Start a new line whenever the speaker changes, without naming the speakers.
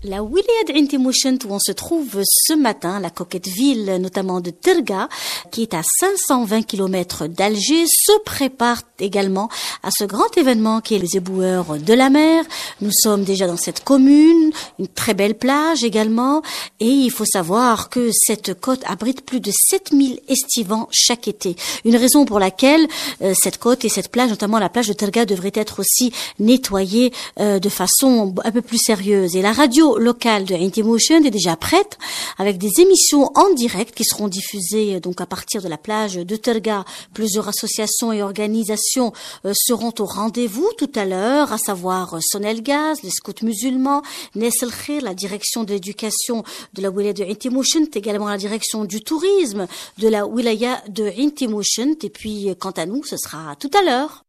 La wilaya d'Ain Timochent où on se trouve ce matin, la coquette ville notamment de Terga, qui est à 520 km d'Alger, se prépare également à ce grand événement qui est les éboueurs de la mer. Nous sommes déjà dans cette commune, une très belle plage également, et il faut savoir que cette côte abrite plus de 7000 estivants chaque été. Une raison pour laquelle cette côte et cette plage, notamment la plage de Terga, devraient être aussi nettoyées de façon un peu plus sérieuse. Et la radio locale de Ain Timochent est déjà prête avec des émissions en direct qui seront diffusées donc à partir de la plage de Terga. Plusieurs associations et organisations seront au rendez-vous tout à l'heure, à savoir Sonelgaz, les scouts musulmans, Nes El Khir, la direction de l'éducation de la wilaya de Ain Timochent, également la direction du tourisme de la wilaya de Ain Timochent. Et puis quant à nous, ce sera tout à l'heure.